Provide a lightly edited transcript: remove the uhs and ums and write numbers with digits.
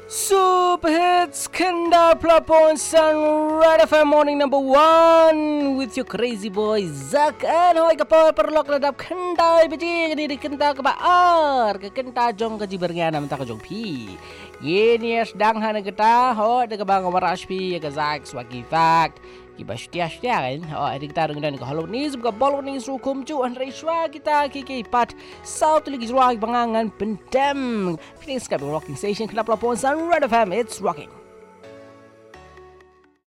Super Hits Kenda Pelapon Sun Red FM Morning number 1 with your crazy boy Zak and hoi kapal perlok ladap kendai beji jadi di kenta ke baar ke kenta jong ke jibernya nam tak jong pi ye ni sedang hana kita ho de ke bang warash pi ke Zak swagi fact ki bastia kan ho adik kita dengan ke halo ni sebuka bolo ni sukum cu an reiswa kita ki pat south lagi zwa bangangan pendem finish ka rocking station kena pelapon Sun Red FM it's rocking.